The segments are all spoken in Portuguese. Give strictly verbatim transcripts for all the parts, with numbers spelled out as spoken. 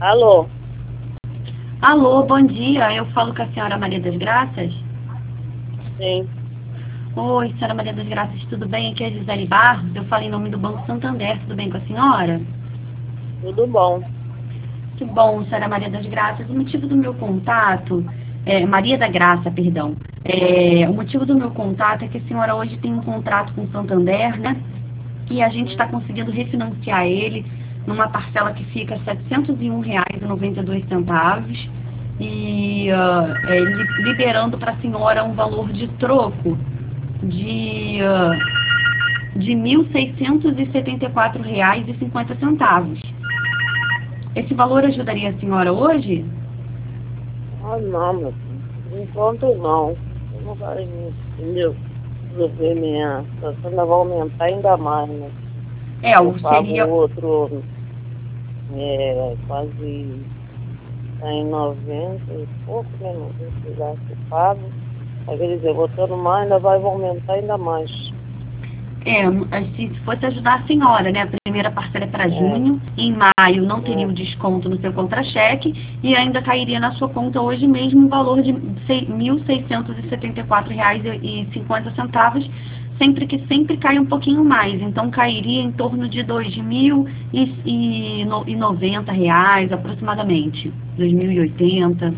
Alô? Alô, bom dia. Eu falo com a senhora Maria das Graças? Sim. Oi, senhora Maria das Graças, tudo bem? Aqui é a Gisele Barros. Eu falo em nome do Banco Santander. Tudo bem com a senhora? Tudo bom. Que bom, senhora Maria das Graças. O motivo do meu contato... É, Maria da Graça, perdão. É, o motivo do meu contato é que a senhora hoje tem um contrato com o Santander, né? E a gente está conseguindo refinanciar ele numa parcela que fica setecentos e um reais e noventa e dois centavos e uh, é, li- liberando para a senhora um valor de troco de, uh, de mil seiscentos e setenta e quatro reais e cinquenta centavos. Esse valor ajudaria a senhora hoje? Ah, não, meu filho. Enquanto não. Eu não vai, entendeu? Resolver minha situação, ainda vai aumentar ainda mais, né? É, Eu o pago seria... outro, é, quase tá em noventa e pouco, né? noventa e lá que eu pago. Aí quer dizer, botando mais, ainda vai aumentar ainda mais. É, se fosse ajudar a senhora, né? A primeira parcela é para É, junho, em maio não teria é. o desconto no seu contra-cheque e ainda cairia na sua conta hoje mesmo o valor de mil seiscentos e setenta e quatro reais e cinquenta centavos, sempre que sempre cai um pouquinho mais. Então cairia em torno de dois mil e noventa reais aproximadamente, dois mil e oitenta.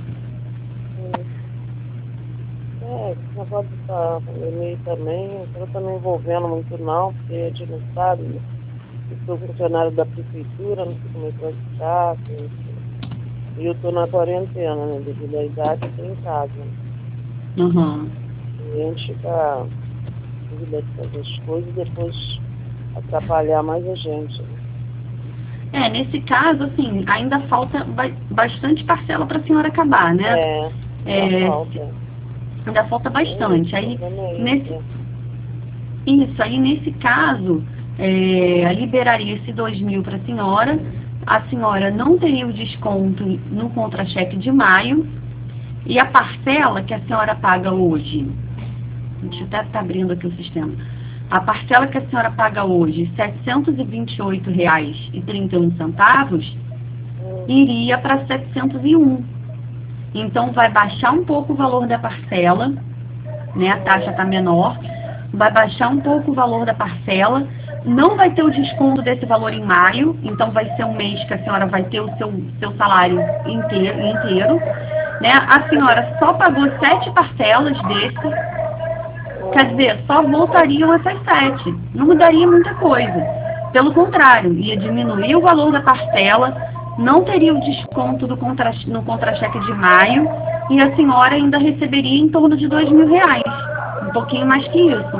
É, esse negócio da pandemia também, eu não tô me envolvendo muito não, porque a gente não sabe, né? Eu sou funcionário da prefeitura, não sei como é que vai ficar, assim, e eu tô na quarentena, né? Devido à idade, eu tô em casa. Uhum. E a gente fica com dúvida de fazer as coisas e depois atrapalhar mais a gente. Né? É, nesse caso, assim, ainda falta ba- bastante parcela para a senhora acabar, né? É, ainda É, falta. ainda falta É isso, bastante. o Aí, problema é esse. nesse, É. isso, aí nesse caso, é, liberaria esse dois mil para a senhora. A senhora não teria o desconto no contra-cheque de maio. E a parcela que a senhora paga hoje, deixa eu até estar abrindo aqui o sistema. A parcela que a senhora paga hoje, setecentos e vinte e oito reais e trinta e um centavos, Hum, iria para setecentos e um. Então vai baixar um pouco o valor da parcela, né? A taxa está menor, vai baixar um pouco o valor da parcela, não vai ter o desconto desse valor em maio, então vai ser um mês que a senhora vai ter o seu, seu salário inteiro, inteiro, né? A senhora só pagou sete parcelas desse, quer hum, dizer, só voltariam essas sete, não mudaria muita coisa. Pelo contrário, ia diminuir o valor da parcela, não teria o desconto do contra, no contra-cheque de maio e a senhora ainda receberia em torno de dois mil reais, um pouquinho mais que isso.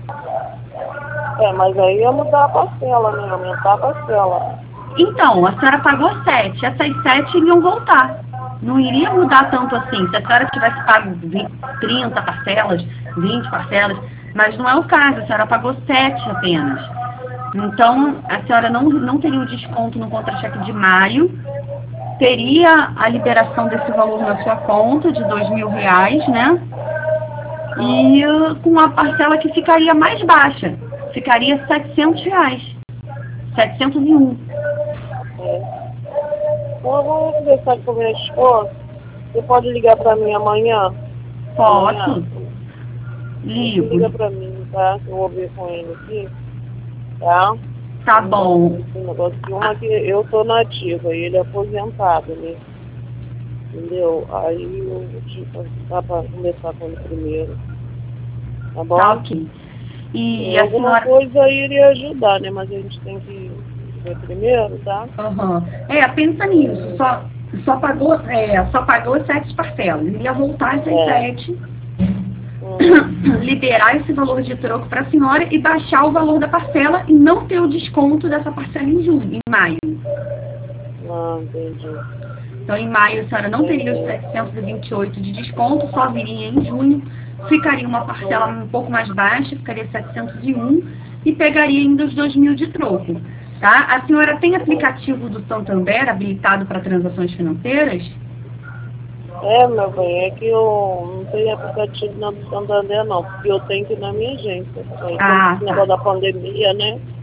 é, mas aí ia mudar a parcela, né? Aumentar a parcela. Então, a senhora pagou sete, essas sete iriam voltar. Não iria mudar tanto assim. Se a senhora tivesse pago vinte, trinta parcelas, vinte parcelas, mas não é o caso, a senhora pagou sete apenas. Então, a senhora não, não teria o desconto no contra-cheque de maio, teria a liberação desse valor na sua conta de dois mil reais, né? E uh, com a parcela que ficaria mais baixa, ficaria setecentos reais, setecentos e um. É. Então eu vou conversar com a minha esposa. Você pode ligar para mim amanhã? Amanhã? Posso? Você liga Ligo. para mim, tá? Eu vou ver com ele aqui, tá? Tá Então, bom. esse negócio de uma que eu tô nativa e ele é aposentado, né? Entendeu? Aí eu vou te passar para conversar com ele primeiro. Tá bom? Tá ok. E E a alguma senhora... coisa aí iria ajudar, né? Mas a gente tem que ver primeiro, tá? Uhum. É, pensa nisso. Só, só pagou, é, só pagou sete parcelas. Iria voltar essas É. sete, Uhum. liberar esse valor de troco para a senhora e baixar o valor da parcela e não ter o desconto dessa parcela em junho, em maio. Ah, entendi. Então, em maio, a senhora não teria os setecentos e vinte e oito de desconto, só viria em junho, ficaria uma parcela um pouco mais baixa, ficaria setecentos e um e pegaria ainda os dois mil de troco. Tá? A senhora tem aplicativo do Santander habilitado para transações financeiras? É, meu bem, é que eu não tenho aplicativo na do Santander, não, porque eu tenho que ir na minha agência. Aí, como Ah, esse tá. negócio da pandemia, né?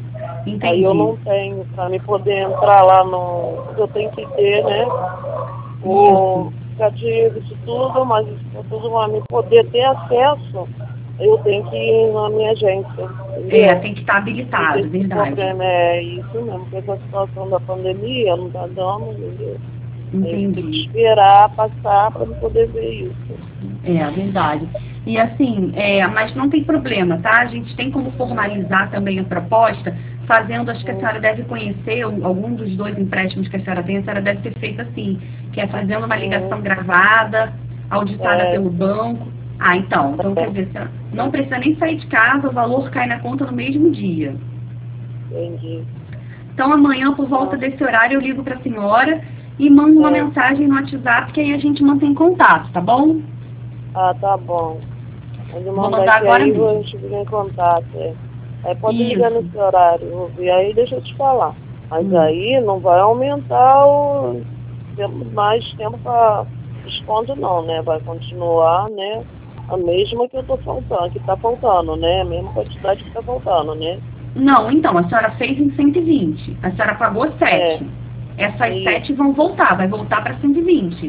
Entendi. Aí eu não tenho, para me poder entrar lá no... Eu tenho que ter, né? O aplicativo, isso tudo, mas isso tudo para me poder ter acesso, eu tenho que ir na minha agência. Entendeu? É, tem que estar habilitado, Esse verdade. problema é isso mesmo, porque com a situação da pandemia não está dando, entendeu? Aí eu tenho que Entendi. esperar passar para poder ver isso. É, verdade. E assim, é, mas não tem problema, tá? A gente tem como formalizar também a proposta, fazendo, acho que a senhora deve conhecer um- algum dos dois empréstimos que a senhora tem, a senhora deve ter feito assim, que é fazendo uma ligação gravada, auditada É, pelo banco. Ah, então, então quer dizer, a senhora não precisa nem sair de casa, o valor cai na conta no mesmo dia. entendi. Então amanhã, por volta desse horário, eu ligo para a senhora e mando uma É. mensagem no WhatsApp, que aí a gente mantém contato, tá bom? Ah, tá bom. Pode Vou mandar mandar que agora aí mesmo. a gente fica em contato. É. Aí pode ligar Isso. nesse horário. E aí deixa eu te falar. Mas Hum. aí não vai aumentar o tempo, mais tempo para desconto não, né? Vai continuar, né? A mesma que eu tô faltando, que tá faltando, né? A mesma quantidade que tá faltando, né? Não, então, a senhora fez em cento e vinte. A senhora pagou É. sete. Essas Isso. sete vão voltar, vai voltar para cento e vinte.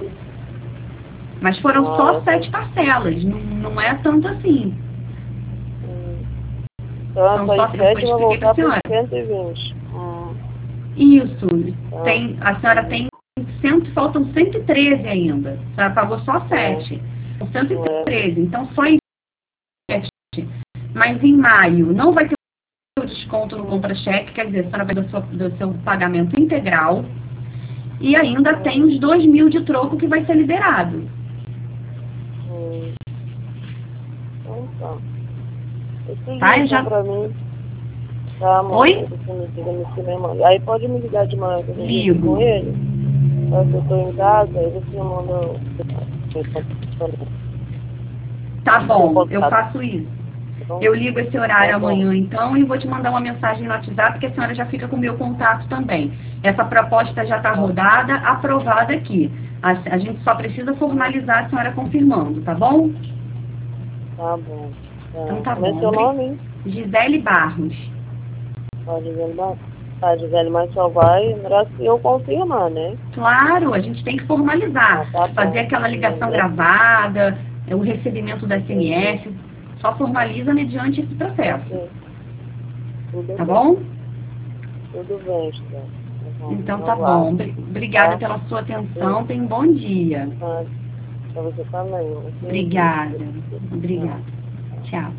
Mas foram Ah, só essa- sete parcelas, não, não é tanto assim. Hum. Então São essas só, eu sete vai expliquei para voltar a para senhora. cento e vinte. Hum. Isso, Tá. tem, a senhora tem, cento, faltam cento e treze ainda. A senhora pagou só sete. São cento e treze, então só em sete. Mas em maio não vai ter o desconto no contra-cheque, quer dizer, a senhora vai do seu, do seu pagamento integral. E ainda tem os dois mil de troco que vai ser liberado. Hum. Então tá. Esse Tá? liga Eu já... pra mim. Tá, mãe. Oi? Aí você me liga no cinema. Aí pode me ligar de manhã que eu ligo Ligo. com ele. Aí se eu tô em casa, aí você manda. Tá bom, eu faço isso. Então, Eu ligo esse horário tá bom. amanhã, então, e vou te mandar uma mensagem no WhatsApp, que a senhora já fica com o meu contato também. Essa proposta já está rodada, aprovada aqui. A, a gente só precisa formalizar a senhora confirmando, tá bom? Tá bom. Tá. Então tá Como é bom. seu nome, hein? Gisele Barros. Tá, Gisele Barros. Tá, Gisele, mas só vai se eu confirmar, né? Claro, a gente tem que formalizar. Ah, tá bom. Fazer aquela ligação Sim, gravada, é, o recebimento da S M S. Só formaliza mediante esse processo. sim. Tudo Tá bem. bom? Tudo bem, Gisele. Então tá bom. Obri- Obrigada pela sua atenção. Tenha um bom dia. Ah, pra você também. Você- Obrigada. Obrigada. Tchau.